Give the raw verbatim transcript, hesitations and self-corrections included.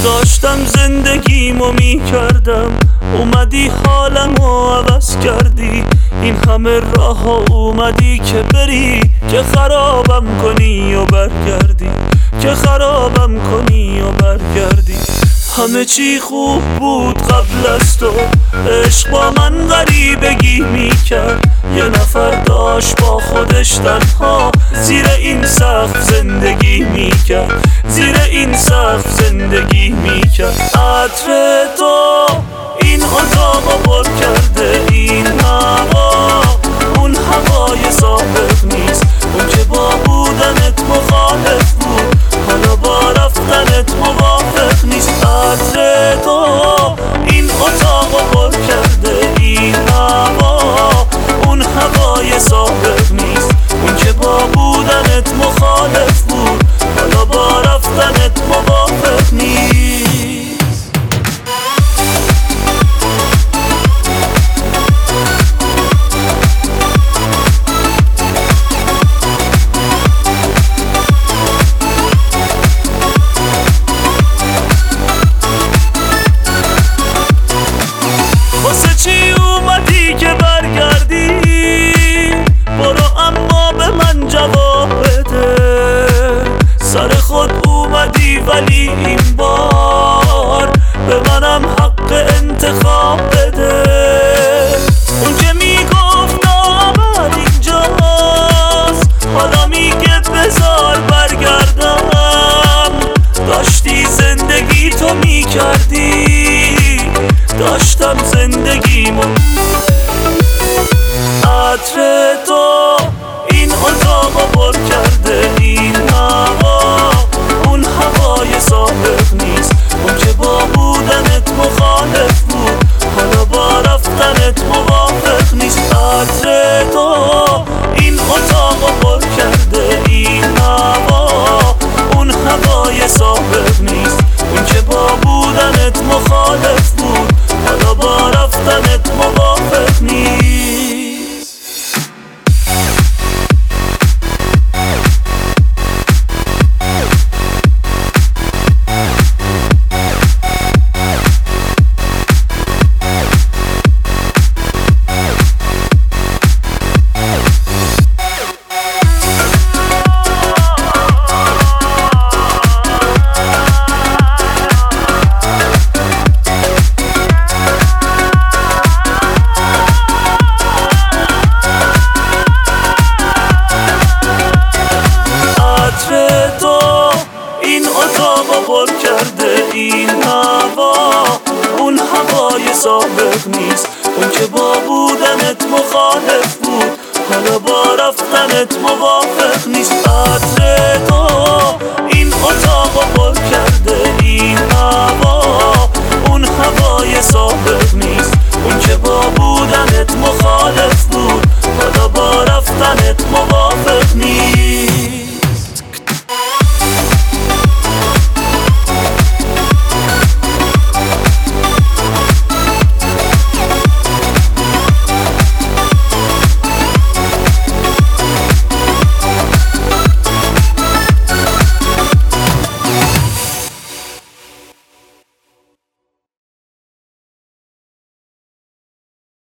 داشتم زندگیمو میکردم، اومدی حالمو عوض کردی. این همه راه ها اومدی که بری، که خرابم کنی و برگردی، که خرابم کنی و برگردی. همه چی خوب بود قبل از تو، عشق با من غریبگی میکرد. یه نفر داشت با خودش تنها زیر این سقف زندگی میکرد، زیر این سقف زندگی میکرد. عطر تو این اتاقو پر کرده، این هوا اون هوای سابق نیست. اون که با بودنت مخالف بود، حالا با رفتنت موافق نیست. عطر تو این اتاقو پر کرده، این هوا اون هوای سابق نیست. اون که با بودنت مخالف بود، حالا با رفتنت موافق نیست. واسه چی اومدی که برگردی؟ برو اما به من جواب بده. سر خود اومدی ولی این بار به منم حق انتخاب بده. اون که میگفت آمد اینجاست، حالا میگه بذار برگردم. داشتی زندگی تو میکردی، داشتم زندگیمو. عطر تو این اتاقو پر کرده، این هوا اون هوای سابق نیست. اون که با بودنت مخالف بود، حالا با رفتنت موافق نیست. عطر تو این اتاقو پر کرده، این هوا اون هوای سابق نیست. اون که با بودنت مخالف بود، حالا با رفتنت موافق نیست. اتاقو پر کرده، این هوا اون هوای سابق نیست. اون که با بودنت مخالف بود، حالا با رفتنت موافق نیست. عطر تو این اتاقو پر کرده، این هوا اون هوای سابق نیست. اون که با بودنت مخالف بود،